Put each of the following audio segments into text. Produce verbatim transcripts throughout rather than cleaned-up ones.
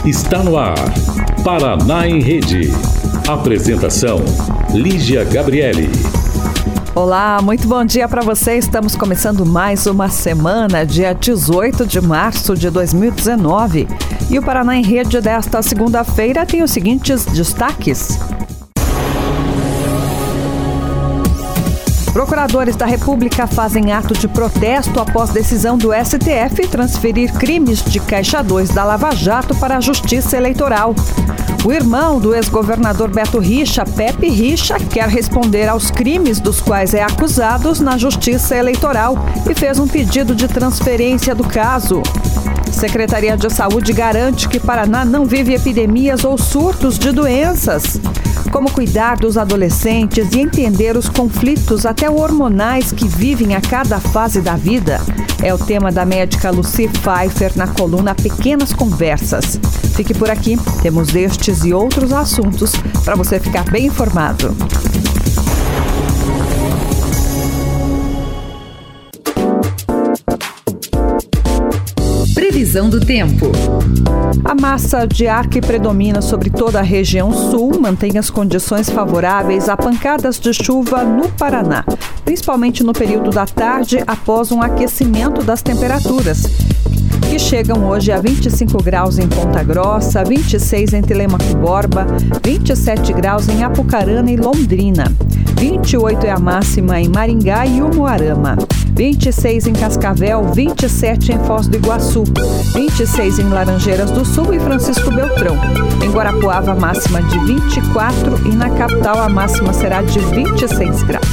Está no ar, Paraná em Rede. Apresentação, Lígia Gabriele. Olá, muito bom dia para você. Estamos começando mais uma semana, dia dezoito de março de dois mil e dezenove. E o Paraná em Rede desta segunda-feira tem os seguintes destaques. Procuradores da República fazem ato de protesto após decisão do S T F transferir crimes de Caixa dois da Lava Jato para a Justiça Eleitoral. O irmão do ex-governador Beto Richa, Pepe Richa, quer responder aos crimes dos quais é acusado na Justiça Eleitoral e fez um pedido de transferência do caso. Secretaria de Saúde garante que Paraná não vive epidemias ou surtos de doenças. Como cuidar dos adolescentes e entender os conflitos até hormonais que vivem a cada fase da vida é o tema da médica Lucy Pfeiffer na coluna Pequenas Conversas. Fique por aqui, temos estes e outros assuntos para você ficar bem informado. Previsão do tempo. A massa de ar que predomina sobre toda a região sul mantém as condições favoráveis a pancadas de chuva no Paraná, principalmente no período da tarde após um aquecimento das temperaturas, que chegam hoje a vinte e cinco graus em Ponta Grossa, vinte e seis em Telêmaco e Borba, vinte e sete graus em Apucarana e Londrina, vinte e oito é a máxima em Maringá e Umuarama, vinte e seis em Cascavel, vinte e sete em Foz do Iguaçu, vinte e seis em Laranjeiras do Sul e Francisco Beltrão. Em Guarapuava, a máxima de vinte e quatro e na capital a máxima será de vinte e seis graus.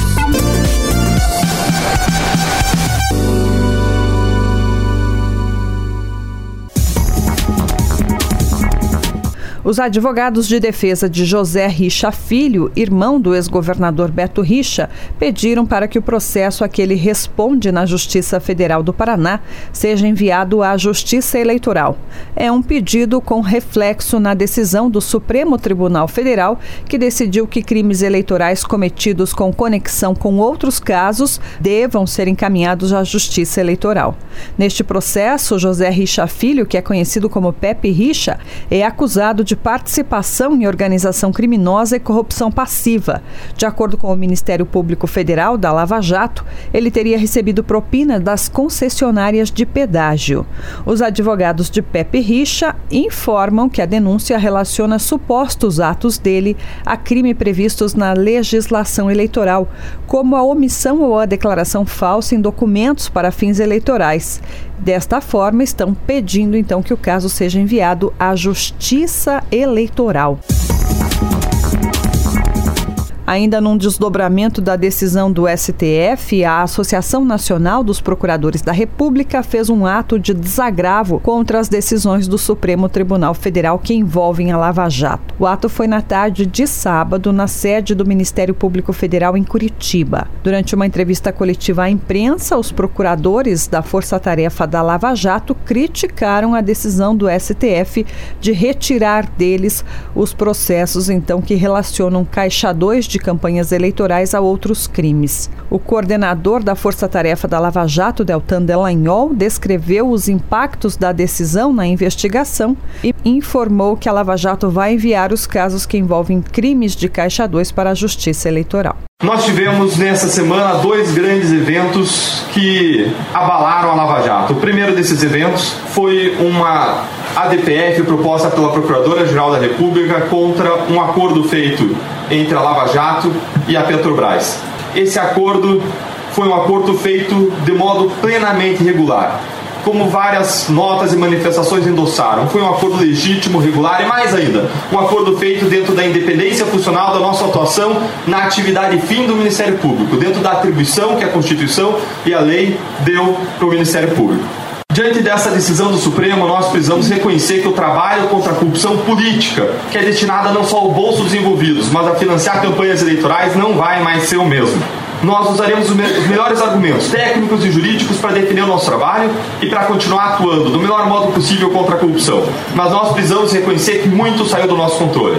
Os advogados de defesa de José Richa Filho, irmão do ex-governador Beto Richa, pediram para que o processo a que ele responde na Justiça Federal do Paraná seja enviado à Justiça Eleitoral. É um pedido com reflexo na decisão do Supremo Tribunal Federal, que decidiu que crimes eleitorais cometidos com conexão com outros casos devam ser encaminhados à Justiça Eleitoral. Neste processo, José Richa Filho, que é conhecido como Pepe Richa, é acusado de de participação em organização criminosa e corrupção passiva. De acordo com o Ministério Público Federal da Lava Jato, ele teria recebido propina das concessionárias de pedágio. Os advogados de Pepe Richa informam que a denúncia relaciona supostos atos dele a crime previstos na legislação eleitoral, como a omissão ou a declaração falsa em documentos para fins eleitorais. Desta forma, estão pedindo então que o caso seja enviado à Justiça Eleitoral. Ainda num desdobramento da decisão do S T F, a Associação Nacional dos Procuradores da República fez um ato de desagravo contra as decisões do Supremo Tribunal Federal que envolvem a Lava Jato. O ato foi na tarde de sábado, na sede do Ministério Público Federal em Curitiba. Durante uma entrevista coletiva à imprensa, os procuradores da Força-Tarefa da Lava Jato criticaram a decisão do S T F de retirar deles os processos, então, que relacionam Caixa dois de campanhas eleitorais a outros crimes. O coordenador da Força-Tarefa da Lava Jato, Deltan Dallagnol, descreveu os impactos da decisão na investigação e informou que a Lava Jato vai enviar os casos que envolvem crimes de Caixa dois para a Justiça Eleitoral. Nós tivemos nessa semana dois grandes eventos que abalaram a Lava Jato. O primeiro desses eventos foi uma A D P F proposta pela Procuradora-Geral da República contra um acordo feito entre a Lava Jato e a Petrobras. Esse acordo foi um acordo feito de modo plenamente irregular, como várias notas e manifestações endossaram. Foi um acordo legítimo, regular e, mais ainda, um acordo feito dentro da independência funcional da nossa atuação na atividade fim do Ministério Público, dentro da atribuição que a Constituição e a lei deu para o Ministério Público. Diante dessa decisão do Supremo, nós precisamos reconhecer que o trabalho contra a corrupção política, que é destinada não só ao bolso dos envolvidos, mas a financiar campanhas eleitorais, não vai mais ser o mesmo. Nós usaremos os melhores argumentos técnicos e jurídicos para defender o nosso trabalho e para continuar atuando do melhor modo possível contra a corrupção. Mas nós precisamos reconhecer que muito saiu do nosso controle.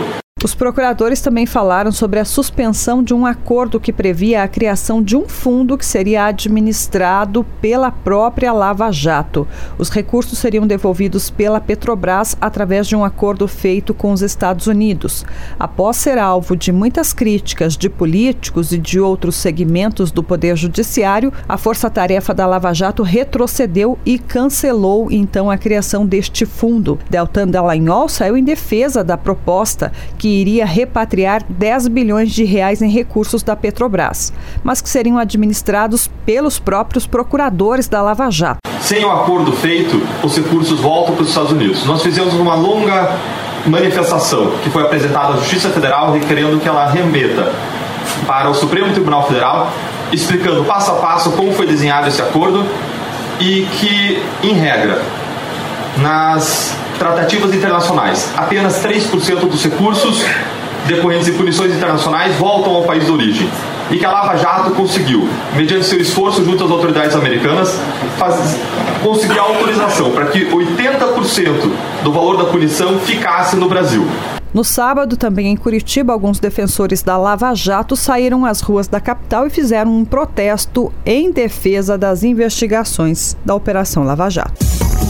Os procuradores também falaram sobre a suspensão de um acordo que previa a criação de um fundo que seria administrado pela própria Lava Jato. Os recursos seriam devolvidos pela Petrobras através de um acordo feito com os Estados Unidos. Após ser alvo de muitas críticas de políticos e de outros segmentos do Poder Judiciário, a força-tarefa da Lava Jato retrocedeu e cancelou então a criação deste fundo. Deltan Dallagnol saiu em defesa da proposta que iria repatriar dez bilhões de reais em recursos da Petrobras, mas que seriam administrados pelos próprios procuradores da Lava Jato. Sem o acordo feito, os recursos voltam para os Estados Unidos. Nós fizemos uma longa manifestação que foi apresentada à Justiça Federal requerendo que ela remeta para o Supremo Tribunal Federal, explicando passo a passo como foi desenhado esse acordo e que, em regra, nas tratativas internacionais, apenas três por cento dos recursos decorrentes de punições internacionais voltam ao país de origem. E que a Lava Jato conseguiu, mediante seu esforço junto às autoridades americanas, faz, conseguir a autorização para que oitenta por cento do valor da punição ficasse no Brasil. No sábado, também em Curitiba, alguns defensores da Lava Jato saíram às ruas da capital e fizeram um protesto em defesa das investigações da Operação Lava Jato.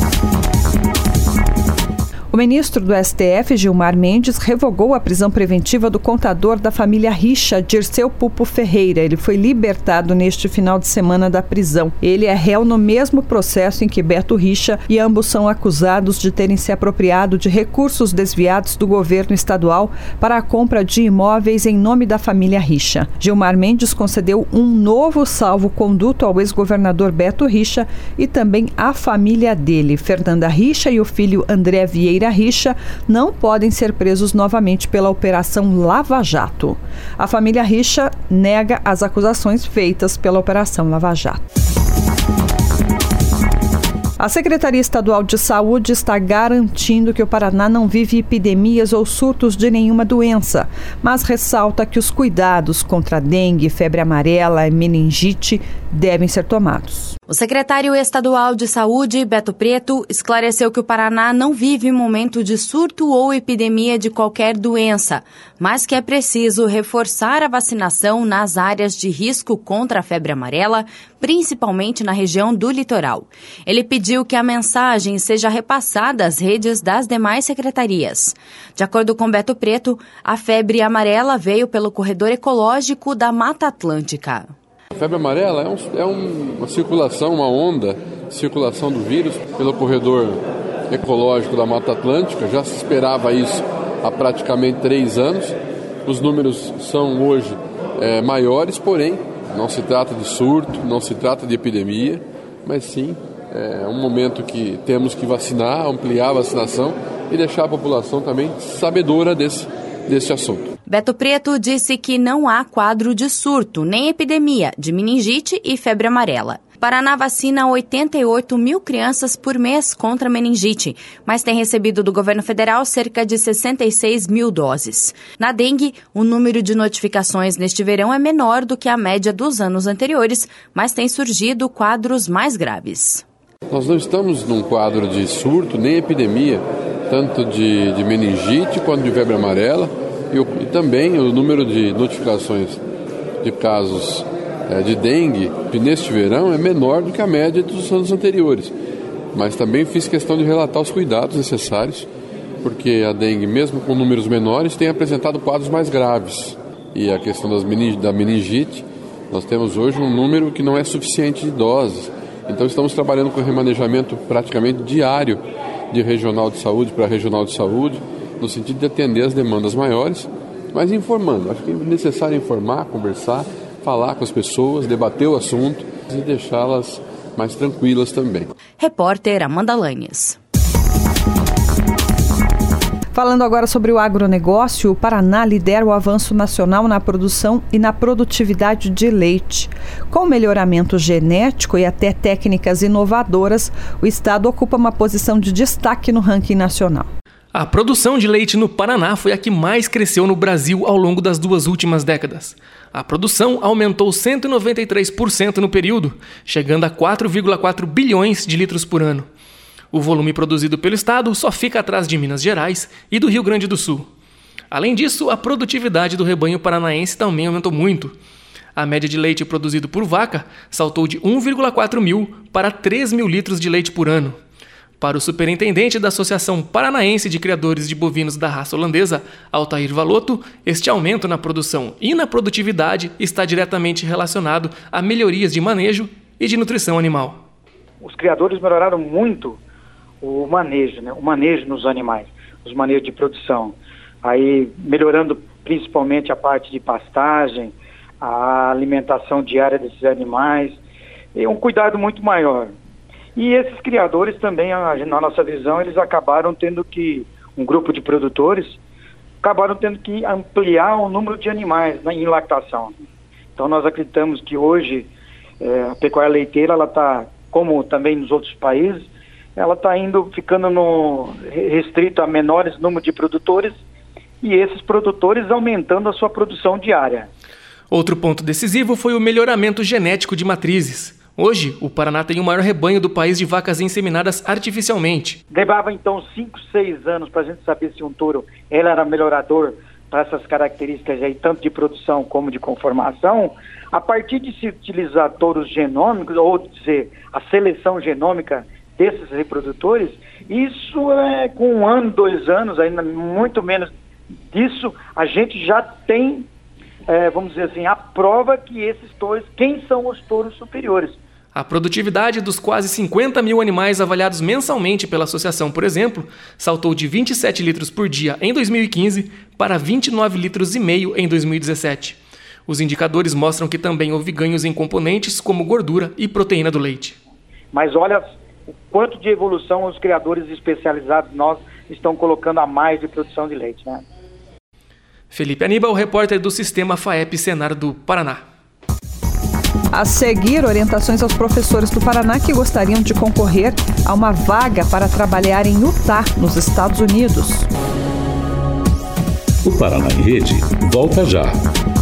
O ministro do S T F, Gilmar Mendes, revogou a prisão preventiva do contador da família Richa, Dirceu Pupo Ferreira. Ele foi libertado neste final de semana da prisão. Ele é réu no mesmo processo em que Beto Richa e ambos são acusados de terem se apropriado de recursos desviados do governo estadual para a compra de imóveis em nome da família Richa. Gilmar Mendes concedeu um novo salvo-conduto ao ex-governador Beto Richa e também à família dele. Fernanda Richa e o filho André Vieira Richa não podem ser presos novamente pela Operação Lava Jato. A família Richa nega as acusações feitas pela Operação Lava Jato. A Secretaria Estadual de Saúde está garantindo que o Paraná não vive epidemias ou surtos de nenhuma doença, mas ressalta que os cuidados contra a dengue, febre amarela e meningite devem ser tomados. O secretário estadual de Saúde, Beto Preto, esclareceu que o Paraná não vive momento de surto ou epidemia de qualquer doença, mas que é preciso reforçar a vacinação nas áreas de risco contra a febre amarela, principalmente na região do litoral. Ele pediu que a mensagem seja repassada às redes das demais secretarias. De acordo com Beto Preto, a febre amarela veio pelo corredor ecológico da Mata Atlântica. A febre amarela é, um, é um, uma circulação, uma onda de circulação do vírus pelo corredor ecológico da Mata Atlântica. Já se esperava isso há praticamente três anos. Os números são hoje é, maiores, porém não se trata de surto, não se trata de epidemia, mas sim é um momento que temos que vacinar, ampliar a vacinação e deixar a população também sabedora desse, desse assunto. Beto Preto disse que não há quadro de surto, nem epidemia de meningite e febre amarela. Paraná vacina oitenta e oito mil crianças por mês contra meningite, mas tem recebido do governo federal cerca de sessenta e seis mil doses. Na dengue, o número de notificações neste verão é menor do que a média dos anos anteriores, mas tem surgido quadros mais graves. Nós não estamos num quadro de surto nem epidemia, tanto de, de meningite quanto de febre amarela, e, o, e também o número de notificações de casos é, de dengue neste verão é menor do que a média dos anos anteriores. Mas também fiz questão de relatar os cuidados necessários, porque a dengue, mesmo com números menores, tem apresentado quadros mais graves. E a questão das mening- da meningite, nós temos hoje um número que não é suficiente de doses. Então estamos trabalhando com remanejamento praticamente diário de regional de saúde para regional de saúde, no sentido de atender as demandas maiores, mas informando. Acho que é necessário informar, conversar, falar com as pessoas, debater o assunto e deixá-las mais tranquilas também. Repórter Amanda Lanhes. Falando agora sobre o agronegócio, o Paraná lidera o avanço nacional na produção e na produtividade de leite. Com melhoramento genético e até técnicas inovadoras, o estado ocupa uma posição de destaque no ranking nacional. A produção de leite no Paraná foi a que mais cresceu no Brasil ao longo das duas últimas décadas. A produção aumentou cento e noventa e três por cento no período, chegando a quatro vírgula quatro bilhões de litros por ano. O volume produzido pelo estado só fica atrás de Minas Gerais e do Rio Grande do Sul. Além disso, a produtividade do rebanho paranaense também aumentou muito. A média de leite produzido por vaca saltou de um vírgula quatro mil para três mil litros de leite por ano. Para o superintendente da Associação Paranaense de Criadores de Bovinos da Raça Holandesa, Altair Valotto, este aumento na produção e na produtividade está diretamente relacionado a melhorias de manejo e de nutrição animal. Os criadores melhoraram muito o manejo, né? o manejo nos animais, os manejos de produção. Aí melhorando principalmente a parte de pastagem, a alimentação diária desses animais, e um cuidado muito maior. E esses criadores também, na nossa visão, eles acabaram tendo que, um grupo de produtores, acabaram tendo que ampliar o número de animais né, em lactação. Então nós acreditamos que hoje é, a pecuária leiteira, ela está, como também nos outros países, ela está indo, ficando no, restrito a menores número de produtores e esses produtores aumentando a sua produção diária. Outro ponto decisivo foi o melhoramento genético de matrizes. Hoje, o Paraná tem o maior rebanho do país de vacas inseminadas artificialmente. Levava então cinco, seis anos para a gente saber se um touro ele era melhorador para essas características aí, tanto de produção como de conformação. A partir de se utilizar touros genômicos, ou dizer, a seleção genômica desses reprodutores, isso é com um ano, dois anos, ainda muito menos disso, a gente já tem, é, vamos dizer assim, a prova que esses touros, quem são os touros superiores. A produtividade dos quase cinquenta mil animais avaliados mensalmente pela associação, por exemplo, saltou de vinte e sete litros por dia em dois mil e quinze para vinte e nove litros e meio em dois mil e dezessete. Os indicadores mostram que também houve ganhos em componentes como gordura e proteína do leite. Mas olha o quanto de evolução os criadores especializados nós estão colocando a mais de produção de leite, né? Felipe Aníbal, repórter do Sistema FAEP Senar do Paraná. A seguir, orientações aos professores do Paraná que gostariam de concorrer a uma vaga para trabalhar em Utah, nos Estados Unidos. O Paraná em Rede volta já.